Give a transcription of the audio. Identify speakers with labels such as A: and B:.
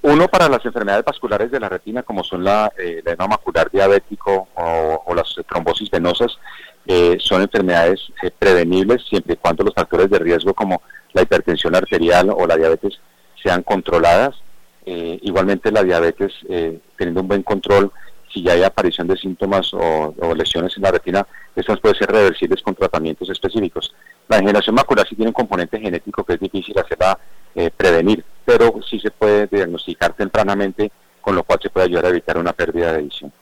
A: Uno, para las enfermedades vasculares de la retina, como son el edema macular diabético o las trombosis venosas, son enfermedades prevenibles siempre y cuando los factores de riesgo como la hipertensión arterial o la diabetes sean controladas. Igualmente la diabetes, teniendo un buen control, si ya hay aparición de síntomas o lesiones en la retina, estas pueden ser reversibles con tratamientos específicos. La degeneración macular sí tiene un componente genético que es difícil hacerla prevenir, pero sí se puede diagnosticar tempranamente, con lo cual se puede ayudar a evitar una pérdida de visión.